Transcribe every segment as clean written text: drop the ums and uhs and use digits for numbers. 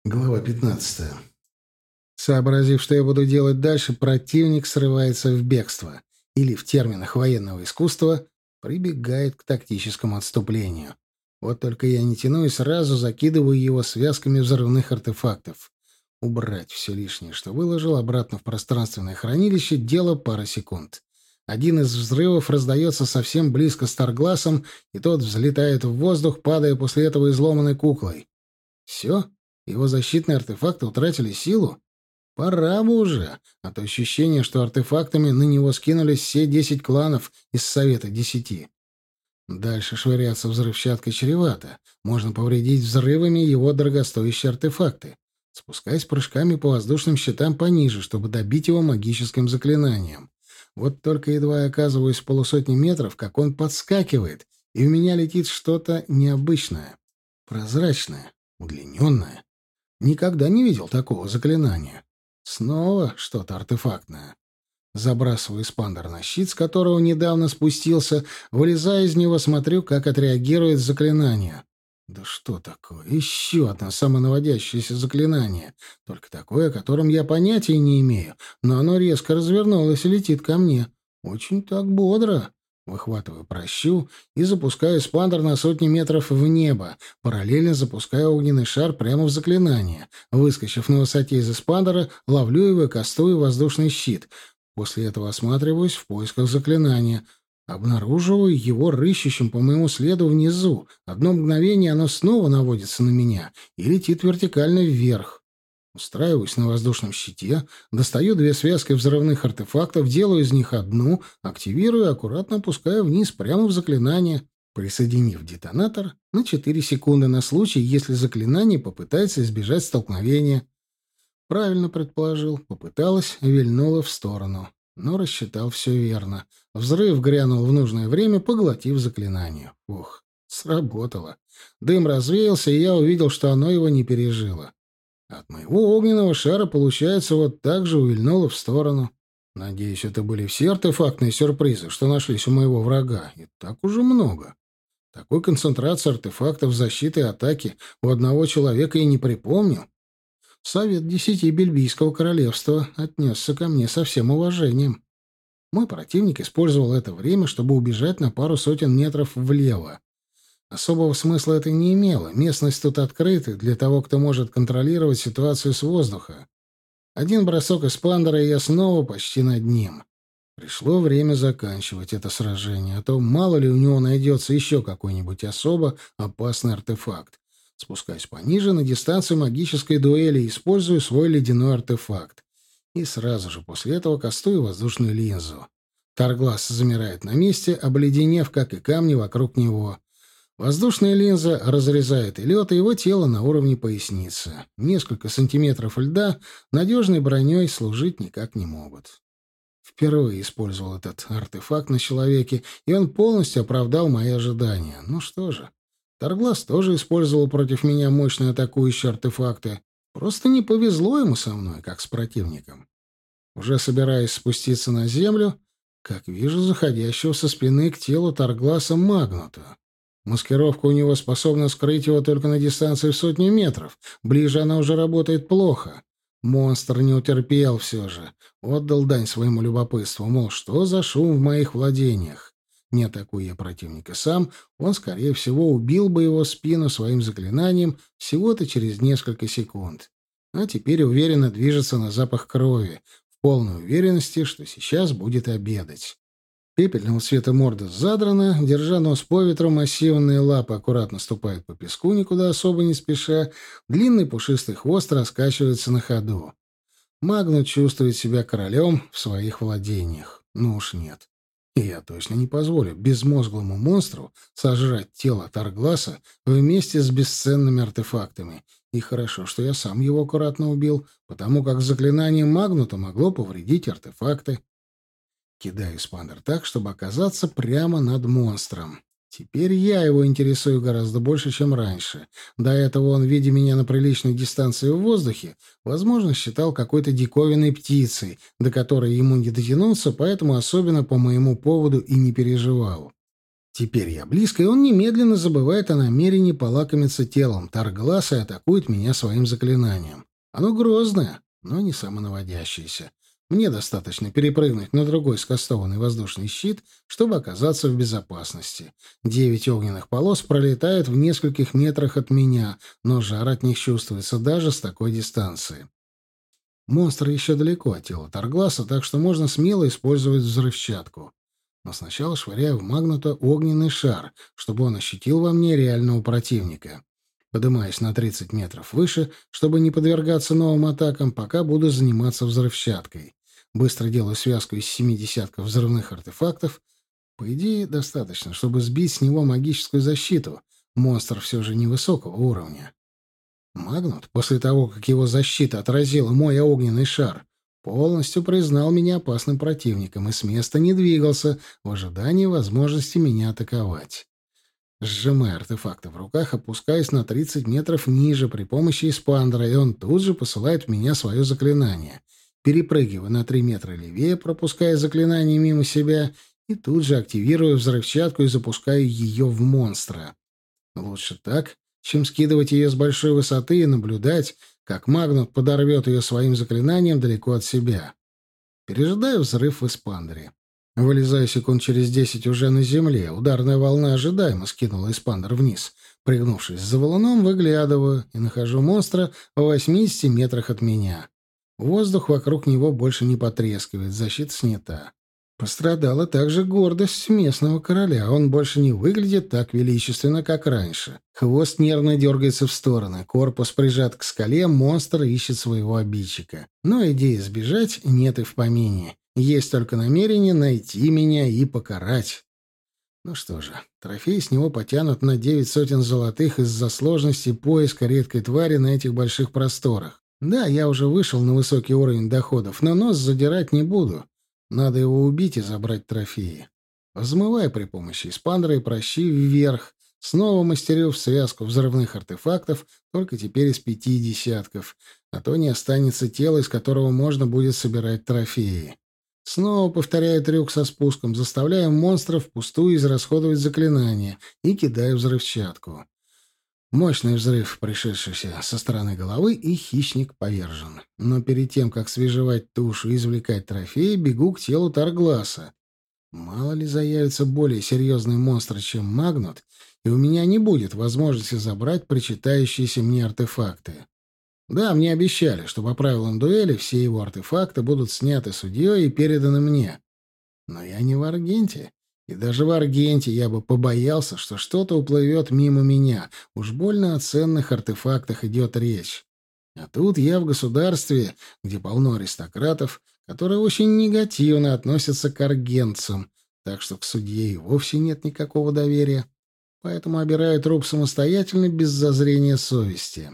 Глава 15. Сообразив, что я буду делать дальше, противник срывается в бегство, или в терминах военного искусства прибегает к тактическому отступлению. Вот только я не тяну и сразу закидываю его связками взрывных артефактов. Убрать все лишнее, что выложил, обратно в пространственное хранилище — дело пары секунд. Один из взрывов раздается совсем близко Старгласом, и тот взлетает в воздух, падая после этого изломанной куклой. Все? Его защитные артефакты утратили силу? Пора бы уже, а то ощущение, что артефактами на него скинулись все 10 кланов из Совета 10. Дальше швыряться взрывчаткой чревато. Можно повредить взрывами его дорогостоящие артефакты. Спускаясь прыжками по воздушным щитам пониже, чтобы добить его магическим заклинанием. Вот только едва я оказываюсь в полусотни метров, как он подскакивает, и в меня летит что-то необычное, прозрачное, удлиненное. Никогда не видел такого заклинания. Снова что-то артефактное. Забрасываю эспандер на щит, с которого недавно спустился, вылезая из него, смотрю, как отреагирует заклинание. Да что такое? Еще одно самонаводящееся заклинание. Только такое, о котором я понятия не имею, но оно резко развернулось и летит ко мне. Очень так бодро. Выхватываю прощу и запускаю эспандер на сотни метров в небо, параллельно запуская огненный шар прямо в заклинание. Выскочив на высоте из эспандера, ловлю его и кастую воздушный щит. После этого осматриваюсь в поисках заклинания. Обнаруживаю его рыщущим по моему следу внизу. Одно мгновение оно снова наводится на меня и летит вертикально вверх. Устраиваюсь на воздушном щите, достаю 2 связки взрывных артефактов, делаю из них одну, активирую и аккуратно опускаю вниз прямо в заклинание, присоединив детонатор на 4 секунды на случай, если заклинание попытается избежать столкновения. Правильно предположил, попыталась, вильнула в сторону. Но рассчитал все верно. Взрыв грянул в нужное время, поглотив заклинание. Ух, сработало. Дым развеялся, и я увидел, что оно его не пережило. От моего огненного шара, получается, вот так же увильнуло в сторону. Надеюсь, это были все артефактные сюрпризы, что нашлись у моего врага. И так уже много. Такой концентрации артефактов защиты и атаки у одного человека и не припомню. Совет 10 Бельбийского королевства отнесся ко мне со всем уважением. Мой противник использовал это время, чтобы убежать на пару сотен метров влево. Особого смысла это не имело. Местность тут открыта для того, кто может контролировать ситуацию с воздуха. Один бросок эспандера, и я снова почти над ним. Пришло время заканчивать это сражение, а то мало ли у него найдется еще какой-нибудь особо опасный артефакт. Спускаюсь пониже на дистанцию магической дуэли и использую свой ледяной артефакт. И сразу же после этого кастую воздушную линзу. Тарглас замирает на месте, обледенев, как и камни вокруг него. Воздушная линза разрезает и лед, и его тело на уровне поясницы. Несколько сантиметров льда надежной броней служить никак не могут. Впервые использовал этот артефакт на человеке, и он полностью оправдал мои ожидания. Ну что же, Тарглас тоже использовал против меня мощные атакующие артефакты. Просто не повезло ему со мной, как с противником. Уже собираясь спуститься на землю, как вижу заходящего со спины к телу Таргласа Магнута. Маскировка у него способна скрыть его только на дистанции в сотни метров. Ближе она уже работает плохо. Монстр не утерпел все же. Отдал дань своему любопытству, мол, что за шум в моих владениях. Не атакуя я противника сам, он, скорее всего, убил бы его спину своим заклинанием всего-то через несколько секунд. А теперь уверенно движется на запах крови, в полной уверенности, что сейчас будет обедать. Пепельного цвета морда задрана, держа нос по ветру, массивные лапы аккуратно ступают по песку, никуда особо не спеша, длинный пушистый хвост раскачивается на ходу. Магнут чувствует себя королем в своих владениях. Ну уж нет. И я точно не позволю безмозглому монстру сожрать тело Таргласа вместе с бесценными артефактами. И хорошо, что я сам его аккуратно убил, потому как заклинание Магнута могло повредить артефакты. Кидаю эспандер так, чтобы оказаться прямо над монстром. Теперь я его интересую гораздо больше, чем раньше. До этого он, видя меня на приличной дистанции в воздухе, возможно, считал какой-то диковинной птицей, до которой ему не дотянуться, поэтому особенно по моему поводу и не переживал. Теперь я близко, и он немедленно забывает о намерении полакомиться телом Таргласа и атакует меня своим заклинанием. Оно грозное, но не самонаводящееся. Мне достаточно перепрыгнуть на другой скастованный воздушный щит, чтобы оказаться в безопасности. 9 огненных полос пролетают в нескольких метрах от меня, но жар от них чувствуется даже с такой дистанции. Монстр еще далеко от тела Таргласа, так что можно смело использовать взрывчатку. Но сначала швыряю в Магнута огненный шар, чтобы он ощутил во мне реального противника. Поднимаюсь на 30 метров выше, чтобы не подвергаться новым атакам, пока буду заниматься взрывчаткой. Быстро делаю связку из 7 десятков взрывных артефактов. По идее, достаточно, чтобы сбить с него магическую защиту. Монстр все же невысокого уровня. Магнут, после того, как его защита отразила мой огненный шар, полностью признал меня опасным противником и с места не двигался в ожидании возможности меня атаковать. Сжимая артефакты в руках, опускаюсь на 30 метров ниже при помощи эспандера, и он тут же посылает в меня свое заклинание. Перепрыгиваю на 3 метра левее, пропуская заклинание мимо себя, и тут же активирую взрывчатку и запускаю ее в монстра. Лучше так, чем скидывать ее с большой высоты и наблюдать, как Магнут подорвет ее своим заклинанием далеко от себя. Пережидаю взрыв в эспандере. Вылезаю секунд через 10 уже на земле. Ударная волна ожидаемо скинула эспандер вниз. Пригнувшись за валуном, выглядываю и нахожу монстра в 80 метрах от меня. Воздух вокруг него больше не потрескивает, защита снята. Пострадала также гордость местного короля. Он больше не выглядит так величественно, как раньше. Хвост нервно дергается в стороны, корпус прижат к скале, монстр ищет своего обидчика. Но идеи сбежать нет и в помине. Есть только намерение найти меня и покарать. Ну что же, трофей с него потянут на 9 сотен золотых из-за сложности поиска редкой твари на этих больших просторах. Да, я уже вышел на высокий уровень доходов, но нос задирать не буду. Надо его убить и забрать трофеи. Взмывая при помощи эспандера и прощи вверх, снова мастерю в связку взрывных артефактов, только теперь из 5 десятков, а то не останется тело, из которого можно будет собирать трофеи. Снова повторяю трюк со спуском, заставляю монстров впустую израсходовать заклинания и кидаю взрывчатку. Мощный взрыв, пришедшийся со стороны головы, и хищник повержен. Но перед тем, как свежевать тушу и извлекать трофеи, бегу к телу Таргласа. Мало ли заявятся более серьезные монстры, чем Магнут, и у меня не будет возможности забрать причитающиеся мне артефакты. Да, мне обещали, что по правилам дуэли все его артефакты будут сняты судьей и переданы мне. Но я не в Аргенте. И даже в Аргенте я бы побоялся, что что-то уплывет мимо меня. Уж больно о ценных артефактах идет речь. А тут я в государстве, где полно аристократов, которые очень негативно относятся к аргентцам, так что к судье и вовсе нет никакого доверия. Поэтому обираю труп самостоятельно, без зазрения совести.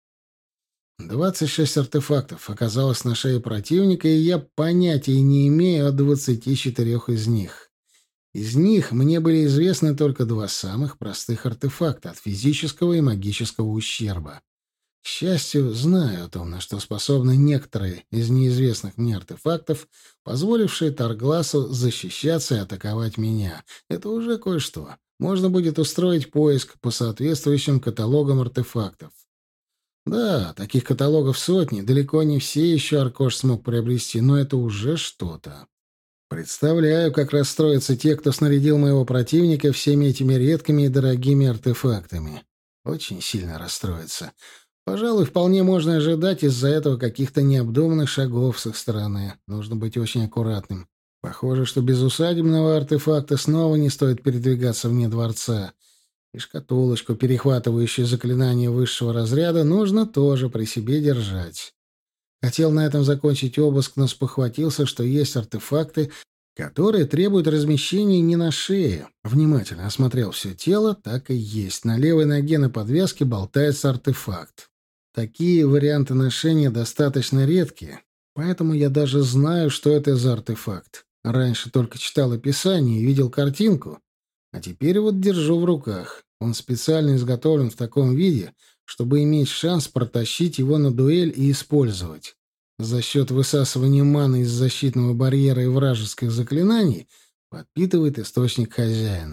26 артефактов оказалось на шее противника, и я понятия не имею о 24 из них. Из них мне были известны только 2 самых простых артефакта от физического и магического ущерба. К счастью, знаю о том, на что способны некоторые из неизвестных мне артефактов, позволившие Таргласу защищаться и атаковать меня. Это уже кое-что. Можно будет устроить поиск по соответствующим каталогам артефактов. Да, таких каталогов сотни, далеко не все еще Аркош смог приобрести, но это уже что-то. Представляю, как расстроятся те, кто снарядил моего противника всеми этими редкими и дорогими артефактами. Очень сильно расстроятся. Пожалуй, вполне можно ожидать из-за этого каких-то необдуманных шагов с их стороны. Нужно быть очень аккуратным. Похоже, что без усадебного артефакта снова не стоит передвигаться вне дворца. И шкатулочку, перехватывающую заклинание высшего разряда, нужно тоже при себе держать. Хотел на этом закончить обыск, но спохватился, что есть артефакты, которые требуют размещения не на шее. Внимательно осмотрел все тело, так и есть. На левой ноге на подвязке болтается артефакт. Такие варианты ношения достаточно редкие, поэтому я даже знаю, что это за артефакт. Раньше только читал описание и видел картинку, а теперь вот держу в руках. Он специально изготовлен в таком виде, чтобы иметь шанс протащить его на дуэль и использовать. За счет высасывания маны из защитного барьера и вражеских заклинаний подпитывает источник хозяина.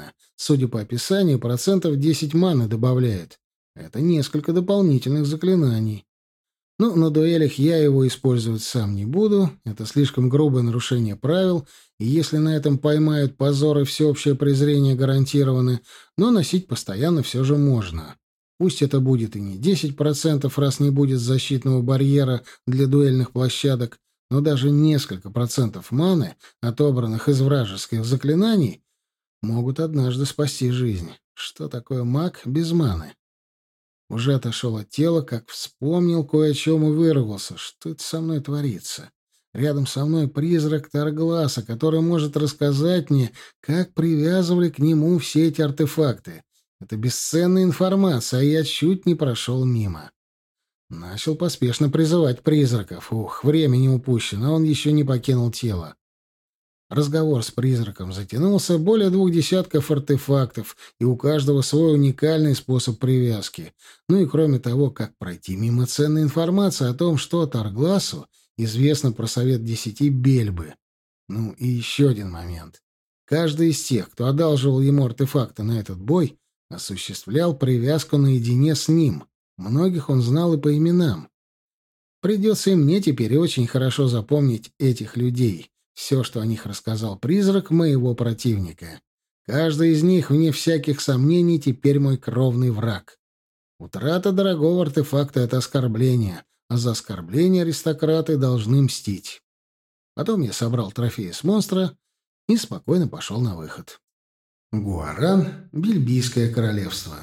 судя по описанию, процентов 10 маны добавляет. Это несколько дополнительных заклинаний. Ну, на дуэлях я его использовать сам не буду. Это слишком грубое нарушение правил, и если на этом поймают, позор и всеобщее презрение гарантированы, но носить постоянно все же можно. Пусть это будет и не 10%, раз не будет защитного барьера для дуэльных площадок, но даже несколько процентов маны, отобранных из вражеских заклинаний, могут однажды спасти жизнь. Что такое маг без маны? Уже отошел от тела, как вспомнил кое о чем и выругался. Что это со мной творится? Рядом со мной призрак Таргласа, который может рассказать мне, как привязывали к нему все эти артефакты. Это бесценная информация, а я чуть не прошел мимо. Начал поспешно призывать призраков. Ух, времени упущено, а он еще не покинул тело. Разговор с призраком затянулся, более 2 десятков артефактов, и у каждого свой уникальный способ привязки. Ну и кроме того, как пройти мимо ценной информации о том, что Таргласу известно про Совет 10 Бельбы. Ну и еще один момент. Каждый из тех, кто одалживал ему артефакты на этот бой, осуществлял привязку наедине с ним. Многих он знал и по именам. Придется и мне теперь очень хорошо запомнить этих людей. Все, что о них рассказал призрак моего противника. Каждый из них, вне всяких сомнений, теперь мой кровный враг. Утрата дорогого артефакта — это оскорбление, а за оскорбление аристократы должны мстить. Потом я собрал трофеи с монстра и спокойно пошел на выход. Гуаран, Бельбийское королевство.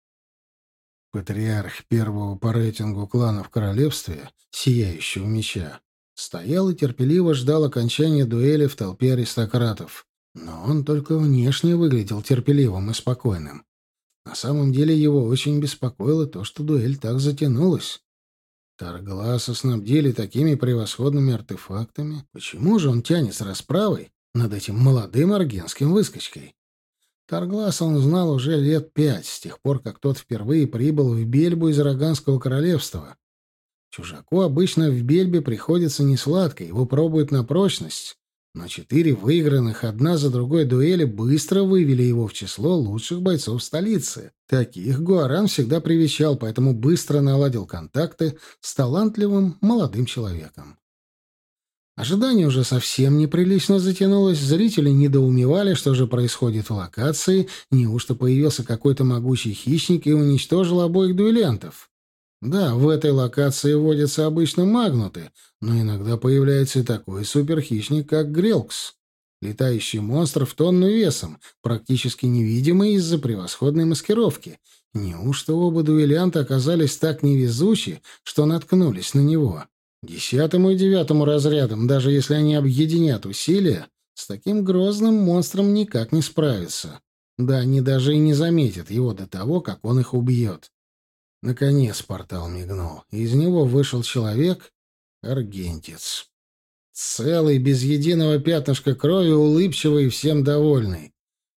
Патриарх первого по рейтингу клана в королевстве, Сияющего меча, стоял и терпеливо ждал окончания дуэли в толпе аристократов. Но он только внешне выглядел терпеливым и спокойным. На самом деле его очень беспокоило то, что дуэль так затянулась. Таргласа снабдили такими превосходными артефактами. Почему же он тянет с расправой над этим молодым аргенским выскочкой? Таргласа он знал уже лет 5, с тех пор, как тот впервые прибыл в Бельбу из Роганского королевства. Чужаку обычно в Бельбе приходится несладко, его пробуют на прочность, но 4 выигранных одна за другой дуэли быстро вывели его в число лучших бойцов столицы. Таких Гуаран всегда привечал, поэтому быстро наладил контакты с талантливым молодым человеком. Ожидание уже совсем неприлично затянулось, зрители недоумевали, что же происходит в локации, неужто появился какой-то могучий хищник и уничтожил обоих дуэлянтов. Да, в этой локации водятся обычно магнуты, но иногда появляется и такой суперхищник, как Грелкс. Летающий монстр в тонну весом, практически невидимый из-за превосходной маскировки. Неужто оба дуэлянта оказались так невезучи, что наткнулись на него? 10-му и 9-му разрядам, даже если они объединят усилия, с таким грозным монстром никак не справятся. Да, они даже и не заметят его до того, как он их убьет. Наконец портал мигнул, и из него вышел человек — аргентец. Целый, без единого пятнышка крови, улыбчивый и всем довольный.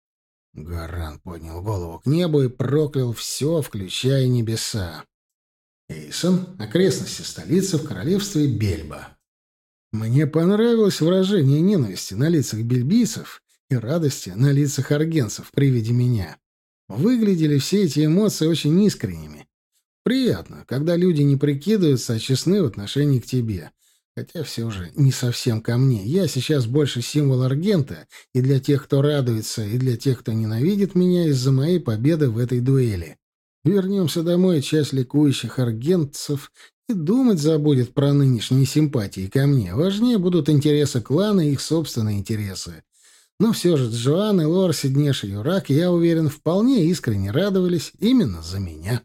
Гаран поднял голову к небу и проклял все, включая небеса. Эйсон — окрестности столицы в королевстве Бельба. Мне понравилось выражение ненависти на лицах бельбийцев и радости на лицах аргенцев при виде меня. Выглядели все эти эмоции очень искренними. Приятно, когда люди не прикидываются, а честны в отношении к тебе. Хотя все же не совсем ко мне. Я сейчас больше символ Аргента и для тех, кто радуется, и для тех, кто ненавидит меня из-за моей победы в этой дуэли. Вернемся домой, часть ликующих аргентцев и думать забудет про нынешние симпатии ко мне. Важнее будут интересы клана и их собственные интересы. Но все же Джоан, Элор, Сиднеш и Юрак, я уверен, вполне искренне радовались именно за меня.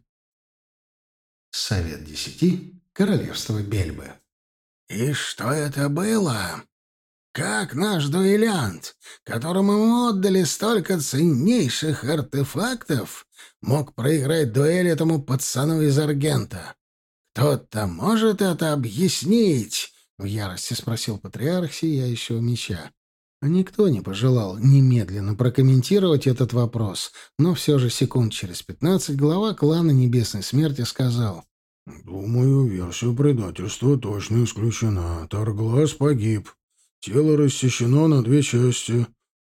Совет 10. Королевство Бельбы. «И что это было? Как наш дуэлянт, которому мы отдали столько ценнейших артефактов, мог проиграть дуэль этому пацану из Аргента? Кто-то может это объяснить?» — в ярости спросил патриарх Сияющего меча. Никто не пожелал немедленно прокомментировать этот вопрос, но все же секунд через 15 глава клана Небесной Смерти сказал: «Думаю, версия предательства точно исключена. Тарглас погиб. Тело рассечено на 2 части.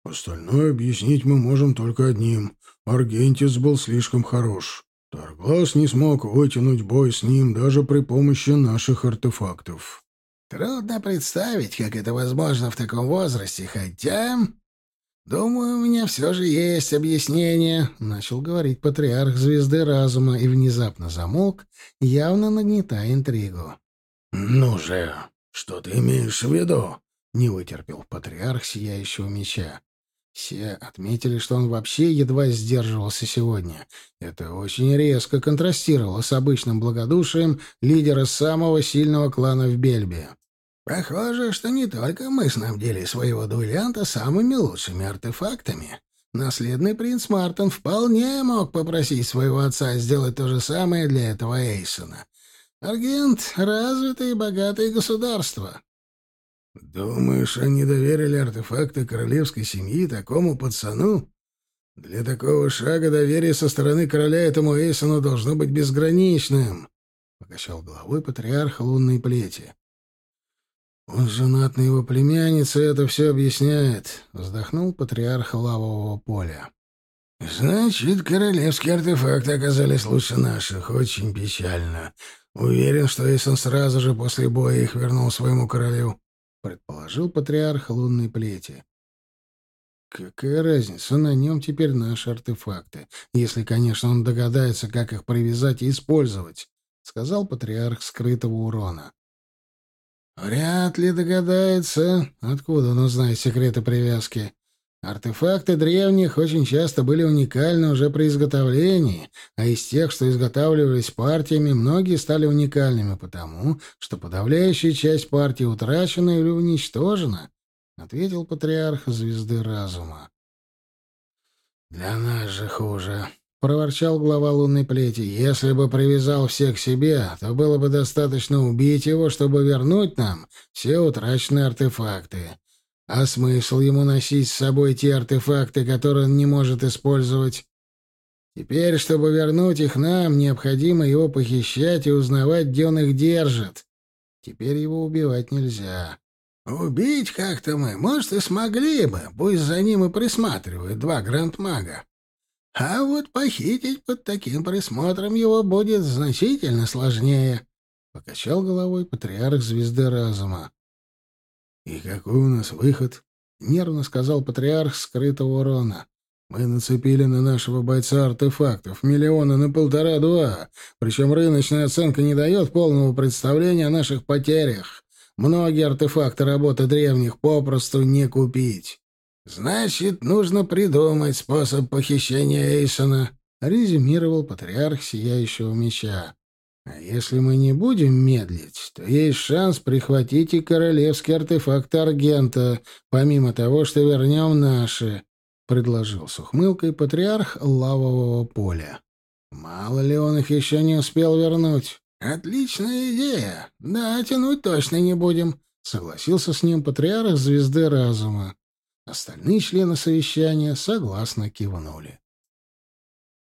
Остальное объяснить мы можем только одним. Аргентис был слишком хорош. Тарглас не смог вытянуть бой с ним даже при помощи наших артефактов. Трудно представить, как это возможно в таком возрасте, хотя... «Думаю, у меня все же есть объяснение», — начал говорить патриарх Звезды Разума и внезапно замолк, явно нагнетая интригу. «Ну же, что ты имеешь в виду?» — не вытерпел патриарх Сияющего Меча. Все отметили, что он вообще едва сдерживался сегодня. Это очень резко контрастировало с обычным благодушием лидера самого сильного клана в Бельбе. «Похоже, что не только мы снабдили своего дуэлянта самыми лучшими артефактами. Наследный принц Мартин вполне мог попросить своего отца сделать то же самое для этого Эйсона. Аргент — развитое и богатое государство». «Думаешь, они доверили артефакты королевской семьи такому пацану? Для такого шага доверие со стороны короля этому Эйсону должно быть безграничным», — покачал головой патриарх лунной плети. «Он женат на его племяннице, это все объясняет», — вздохнул патриарх Лавового поля. «Значит, королевские артефакты оказались лучше наших. Очень печально. Уверен, что Эйсон сразу же после боя их вернул своему королю», — предположил патриарх лунной плети. «Какая разница, на нем теперь наши артефакты, если, конечно, он догадается, как их привязать и использовать», — сказал патриарх скрытого урона. «Вряд ли догадается. Откуда он узнает секреты привязки? Артефакты древних очень часто были уникальны уже при изготовлении, а из тех, что изготавливались партиями, многие стали уникальными потому, что подавляющая часть партий утрачена или уничтожена», — ответил патриарх Звезды Разума. «Для нас же хуже», — проворчал глава лунной плети. «Если бы привязал всех к себе, то было бы достаточно убить его, чтобы вернуть нам все утраченные артефакты. А смысл ему носить с собой те артефакты, которые он не может использовать? Теперь, чтобы вернуть их нам, необходимо его похищать и узнавать, где он их держит. Теперь его убивать нельзя». «Убить как-то мы, может, и смогли бы, пусть за ним и присматривают два грандмага. А вот похитить под таким присмотром его будет значительно сложнее», — покачал головой патриарх Звезды Разума. «И какой у нас выход?» — нервно сказал патриарх скрытого урона. «Мы нацепили на нашего бойца артефактов 1,5–1,5 миллиона, причем рыночная оценка не дает полного представления о наших потерях. Многие артефакты работы древних попросту не купить». «Значит, нужно придумать способ похищения Эйсона», — резюмировал патриарх Сияющего Меча. «А если мы не будем медлить, то есть шанс прихватить и королевский артефакт Аргента, помимо того, что вернем наши», — предложил с ухмылкой патриарх Лавового поля. «Мало ли он их еще не успел вернуть». «Отличная идея. Да, тянуть точно не будем», — согласился с ним патриарх Звезды Разума. Остальные члены совещания согласно кивнули.